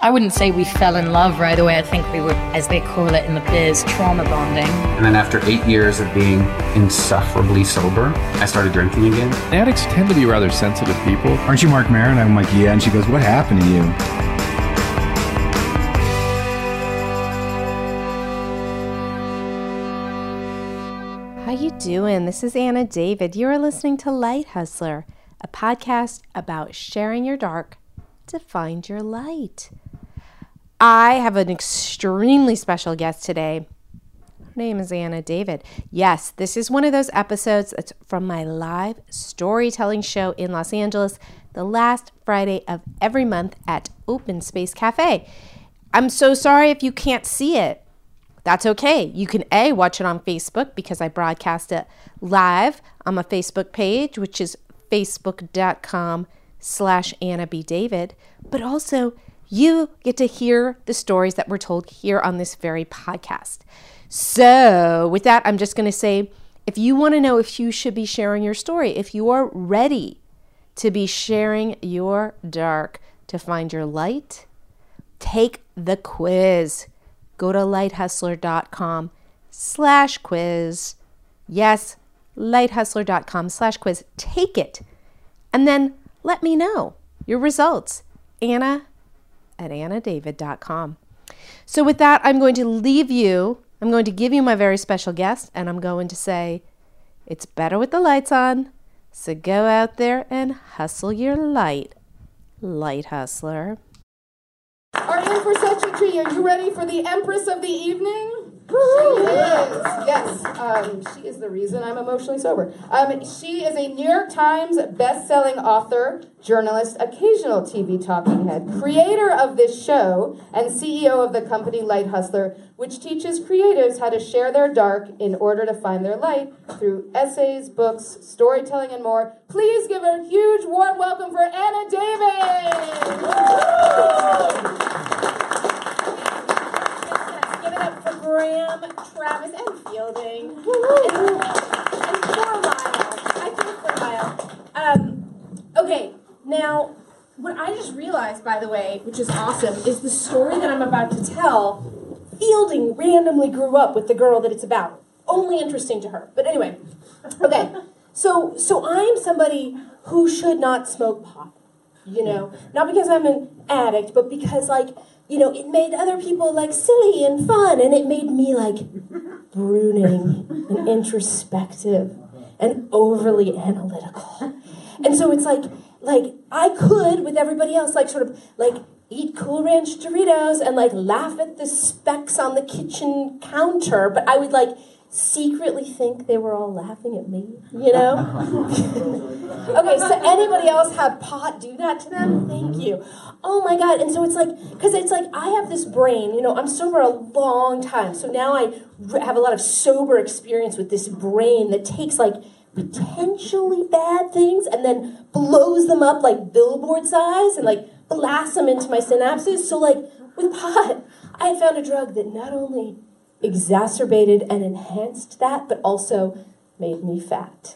I wouldn't say we fell in love right away. I think we were, as they call it in the biz, trauma bonding. And then after 8 years of being insufferably sober, I started drinking again. Addicts tend to be rather sensitive people. Aren't you Mark Maron? I'm like, yeah. And she goes, what happened to you? How you doing? This is Anna David. You are listening to Light Hustler, a podcast about sharing your dark to find your light. I have an extremely special guest today. Her name is Anna David. Yes, this is one of those episodes that's from my live storytelling show in Los Angeles, the last Friday of every month at Open Space Cafe. I'm so sorry if you can't see it. That's okay. You can watch it on Facebook because I broadcast it live on my Facebook page, which is facebook.com/AnnaBDavid. But also, you get to hear the stories that were told here on this very podcast. So with that, I'm just going to say, if you want to know if you should be sharing your story, if you are ready to be sharing your dark to find your light, take the quiz. Go to lighthustler.com/quiz. Yes, lighthustler.com/quiz. Take it. And then let me know your results. Anna@AnnaDavid.com. So with that, I'm going to leave you. I'm going to give you my very special guest, and I'm going to say, it's better with the lights on. So go out there and hustle your light. Light Hustler. Are in for such a treat. Are you ready for the Empress of the Evening? She is. Yes. She is the reason I'm emotionally sober. She is a New York Times best-selling author, journalist, occasional TV talking head, creator of this show, and CEO of the company Light Hustler, which teaches creatives how to share their dark in order to find their light through essays, books, storytelling, and more. Please give a huge warm welcome for Anna David! Graham, Travis, and Fielding. And for a while. Okay, now, what I just realized, by the way, which is awesome, is the story that I'm about to tell, Fielding randomly grew up with the girl that it's about. Only interesting to her. But anyway, okay. So I am somebody who should not smoke pot. You know, not because I'm an addict, but because, it made other people, silly and fun, and it made me, brooding and introspective and overly analytical. And so it's like I could, with everybody else, eat Cool Ranch Doritos and, laugh at the specks on the kitchen counter, but I would, secretly think they were all laughing at me, you know? Okay, so anybody else have pot do that to them? Thank you. Oh my God, and so because I have this brain, I'm sober a long time, so now I have a lot of sober experience with this brain that takes potentially bad things and then blows them up like billboard size and blasts them into my synapses. So with pot, I had found a drug that not only exacerbated and enhanced that, but also made me fat.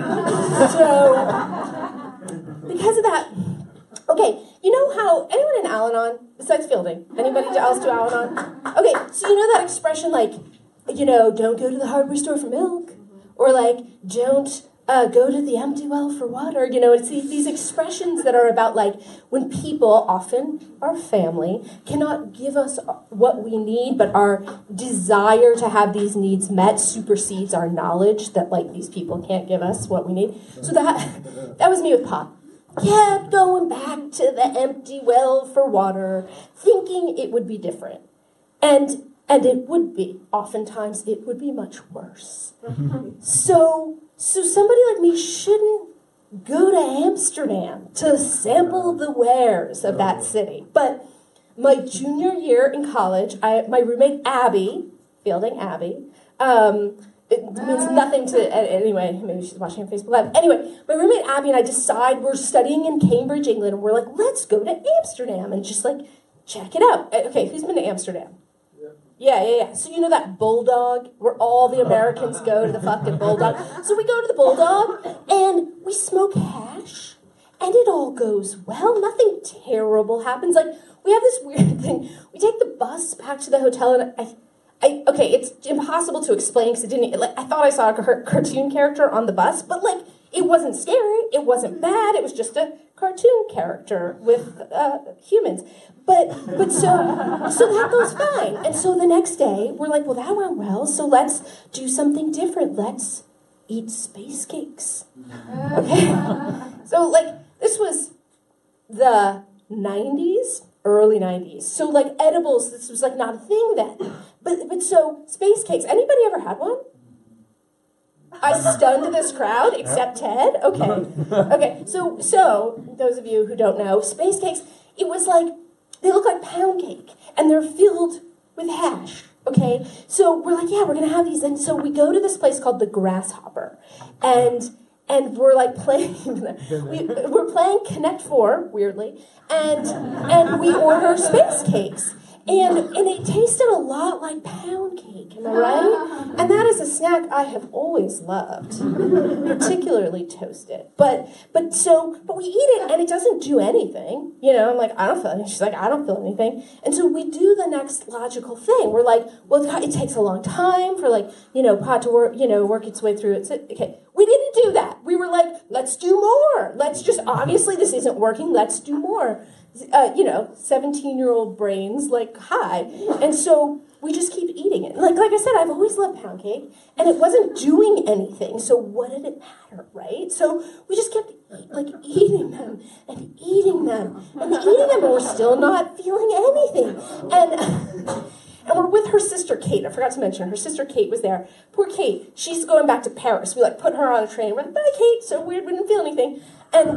So, because of that, okay, you know how, anyone in Al-Anon, besides Fielding, anybody else do Al-Anon? Okay, so you know that expression don't go to the hardware store for milk, or don't go to the empty well for water, it's these expressions that are about when people, often our family, cannot give us what we need, but our desire to have these needs met supersedes our knowledge that these people can't give us what we need. So that was me with pot. Kept going back to the empty well for water, thinking it would be different. And it would be. Oftentimes it would be much worse. So somebody like me shouldn't go to Amsterdam to sample the wares of that city. But my junior year in college, my roommate Abby, Fielding Abby, it means nothing to, anyway, maybe she's watching on Facebook Live. Anyway, my roommate Abby and I decide we're studying in Cambridge, England, and we're let's go to Amsterdam and just check it out. Okay, who's been to Amsterdam? Yeah. So you know that Bulldog, where all the Americans go to the fucking Bulldog? So we go to the Bulldog, and we smoke hash, and it all goes well. Nothing terrible happens. we have this weird thing. We take the bus back to the hotel, and okay, it's impossible to explain because it didn't. Like, I thought I saw a cartoon character on the bus, but like it wasn't scary. It wasn't bad. It was just a cartoon character with humans. But so that goes fine. And so the next day we're like, well, that went well. So let's do something different. Let's eat space cakes. Okay. So like this was the 90s. Early 90s. So like edibles, this was like not a thing then. But so space cakes. Anybody ever had one? I stunned this crowd, except Ted. Okay. So those of you who don't know, space cakes, it was like, they look like pound cake and they're filled with hash. Okay. So we're like, yeah, we're gonna have these. And so we go to this place called the Grasshopper. And we're like playing, we're playing Connect 4, weirdly, and we order space cakes. And it tasted a lot like pound cake, am I right? And that is a snack I have always loved, particularly toasted. But we eat it and it doesn't do anything. You know, I'm like, I don't feel anything. She's like, I don't feel anything. And so we do the next logical thing. We're like, well, it takes a long time for like, pot to work, work its way through it. So, okay. We didn't do that. We were like, let's do more. Let's just, obviously this isn't working. Let's do more. 17-year-old brains, like, hi. And so we just keep eating it. Like I said, I've always loved pound cake, and it wasn't doing anything, so what did it matter, right? So we just kept, eating them, and eating them, and we're still not feeling anything. And we're with her sister, Kate. I forgot to mention, her sister, Kate, was there. Poor Kate, she's going back to Paris. We, put her on a train. We're like, bye, Kate. So weird, we didn't feel anything. And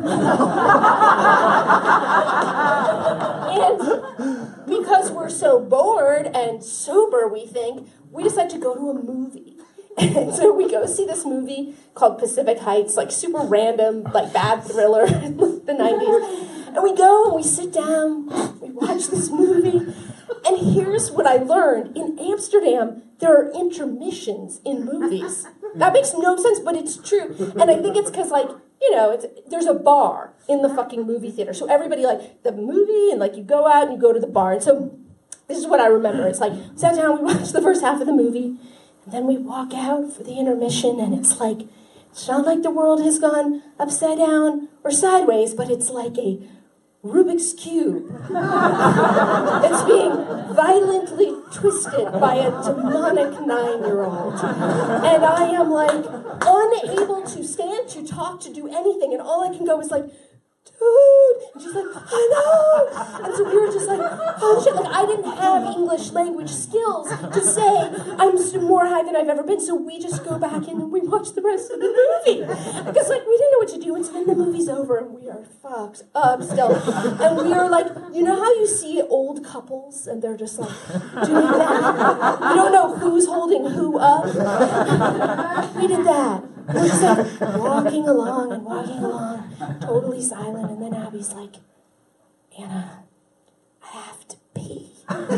because we're so bored and sober, we think, we decide to go to a movie. And so we go see this movie called Pacific Heights, super random, bad thriller in the 90s. And we go and we sit down, we watch this movie. And here's what I learned. In Amsterdam, there are intermissions in movies. That makes no sense, but it's true. And I think it's because, there's a bar in the fucking movie theater. So everybody, the movie, and, you go out and you go to the bar. And so this is what I remember. It's sat down, we watched the first half of the movie, and then we walk out for the intermission, and it's not like the world has gone upside down or sideways, but it's like a Rubik's Cube. It's being violently twisted by a demonic 9-year-old. And I am unable to stand, to talk, to do anything. And all I can go is dude. And she's like, I know. And so we were just oh shit. I didn't have English language skills to say I'm more high than I've ever been. So we just go back in and we watch the rest of the movie. Because we didn't know what to do. And so then the movie's over and we are fucked up still. And we are you know how you see old couples and they're just doing that? You don't know who's holding who up. We did that. We're just walking along, totally silent, and then Abby's like, Anna, I have to pee.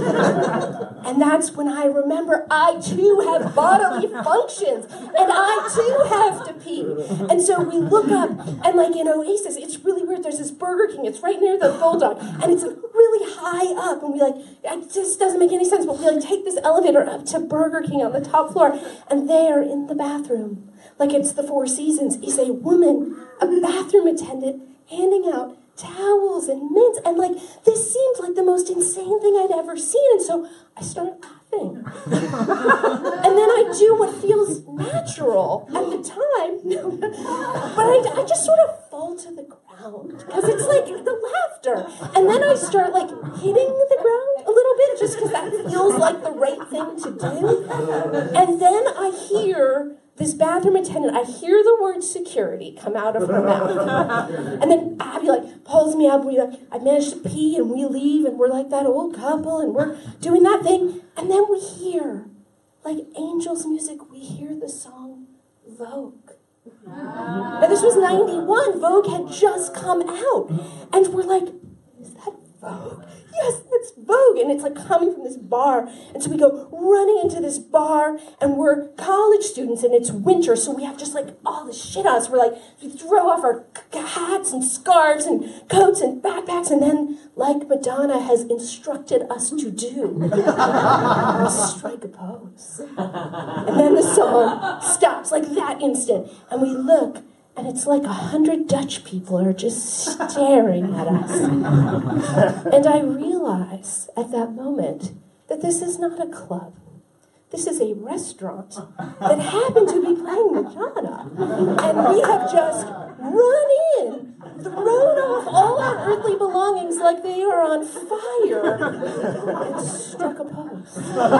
And that's when I remember I too have bodily functions, and I too have to pee. And so we look up, and in Oasis, it's really weird, there's this Burger King, it's right near the Bulldog, and it's really high up, and we it just doesn't make any sense, but we take this elevator up to Burger King on the top floor, and there in the bathroom, it's the Four Seasons, is a woman, a bathroom attendant, handing out towels and mints, and this seemed like the most insane thing I'd ever seen, and so I start laughing. And then I do what feels natural at the time, but I just sort of fall to the ground, because it's the laughter, and then I start hitting the ground a little bit, just because that feels like the right thing to do, and then I hear this bathroom attendant, I hear the word security come out of her mouth. And then Abby pulls me up, I managed to pee, and we leave, and we're that old couple, and we're doing that thing. And then we hear, Angels music, we hear the song Vogue. Now this was 91, Vogue had just come out. And we're is that Vogue? Yes, that's Vogue. Vogue, and it's like coming from this bar. And so we go running into this bar, and we're college students, and it's winter, so we have just like all this shit on us. We're like, we throw off our hats and scarves and coats and backpacks, and then, like Madonna has instructed us to do, we strike a pose. And then the song stops like that instant, and we look, and it's like 100 Dutch people are just staring at us. And I realize at that moment that this is not a club. This is a restaurant that happened to be playing Madonna. And we have just run in, thrown off all our earthly belongings like they are on fire, and struck a pose.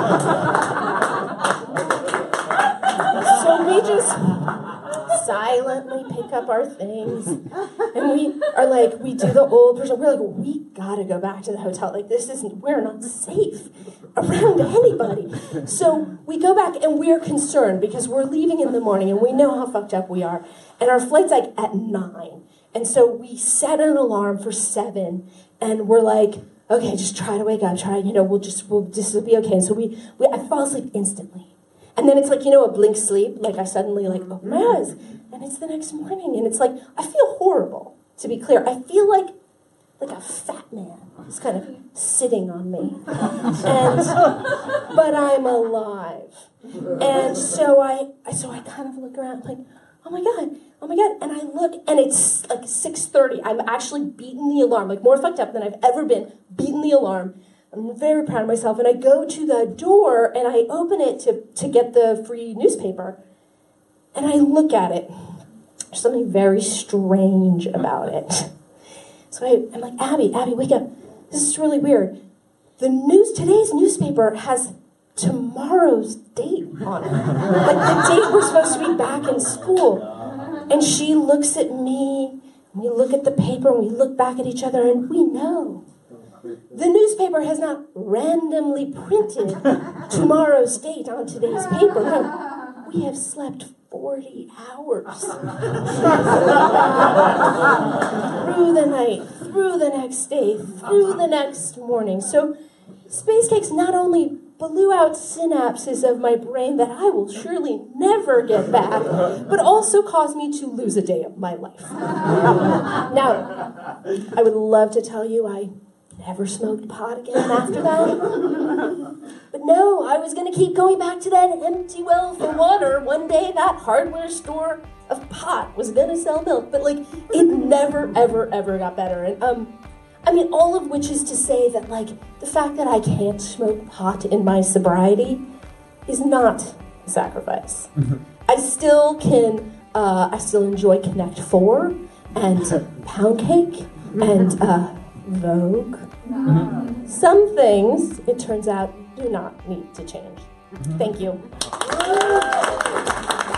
So we just silently pick up our things, and we are like, we do the old version. We're like, we gotta go back to the hotel. Like, we're not safe around anybody. So we go back, and we're concerned because we're leaving in the morning, and we know how fucked up we are. And our flight's like at 9, and so we set an alarm for 7, and we're like, okay, just try to wake up. We'll just be okay. And so I fall asleep instantly. And then it's like, a blink sleep. Like, I suddenly, open my eyes. And it's the next morning. And it's like, I feel horrible, to be clear. I feel like a fat man is kind of sitting on me. But I'm alive. And so I kind of look around, like, oh my God. And I look, and it's like 6:30. I'm actually beating the alarm, like more fucked up than I've ever been, beating the alarm. I'm very proud of myself, and I go to the door, and I open it to get the free newspaper, and I look at it. There's something very strange about it. So I'm like, Abby, wake up. This is really weird. Today's newspaper has tomorrow's date on it. Like the date we're supposed to be back in school. And she looks at me, and we look at the paper, and we look back at each other, and we know. The newspaper has not randomly printed tomorrow's date on today's paper. No, we have slept 40 hours. Through the night, through the next day, through the next morning. So Space Cakes not only blew out synapses of my brain that I will surely never get back, but also caused me to lose a day of my life. Now, I would love to tell you I never smoked pot again after that. But no, I was going to keep going back to that empty well for water. One day that hardware store of pot was going to sell milk, but it never, ever, ever got better. And all of which is to say that the fact that I can't smoke pot in my sobriety is not a sacrifice. I still can, I still enjoy Connect 4 and Pound Cake and Vogue. Some things, it turns out, do not need to change. Thank you.